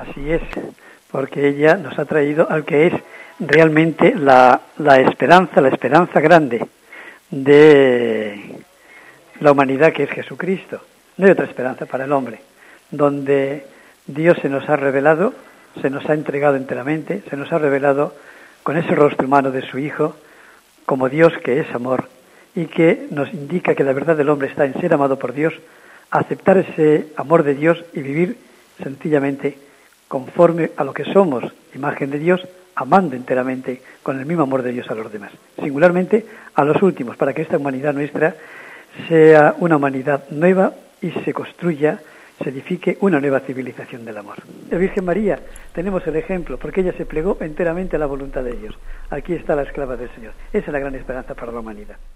Así es, porque ella nos ha traído al que es realmente la esperanza grande de la humanidad, que es Jesucristo. No hay otra esperanza para el hombre, donde Dios se nos ha revelado, se nos ha entregado enteramente, se nos ha revelado con ese rostro humano de su Hijo, como Dios que es amor, y que nos indica que la verdad del hombre está en ser amado por Dios, aceptar ese amor de Dios y vivir sencillamente conforme a lo que somos, imagen de Dios, amando enteramente con el mismo amor de Dios a los demás, singularmente a los últimos, para que esta humanidad nuestra sea una humanidad nueva y se construya, se edifique una nueva civilización del amor. La Virgen María, tenemos el ejemplo, porque ella se plegó enteramente a la voluntad de Dios. Aquí está la esclava del Señor. Esa es la gran esperanza para la humanidad.